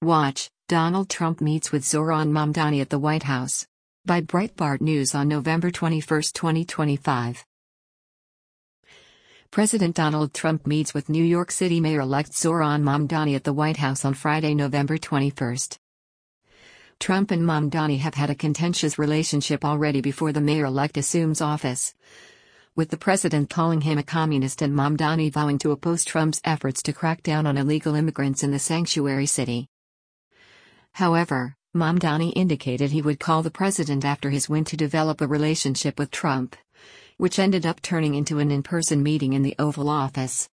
Watch, Donald Trump meets with Zohran Mamdani at the White House. By Breitbart News on November 21, 2025. President Donald Trump meets with New York City Mayor-elect Zohran Mamdani at the White House on Friday, November 21. Trump and Mamdani have had a contentious relationship already before the mayor-elect assumes office, with the president calling him a communist and Mamdani vowing to oppose Trump's efforts to crack down on illegal immigrants in the sanctuary city. However, Mamdani indicated he would call the president after his win to develop a relationship with Trump, which ended up turning into an in-person meeting in the Oval Office.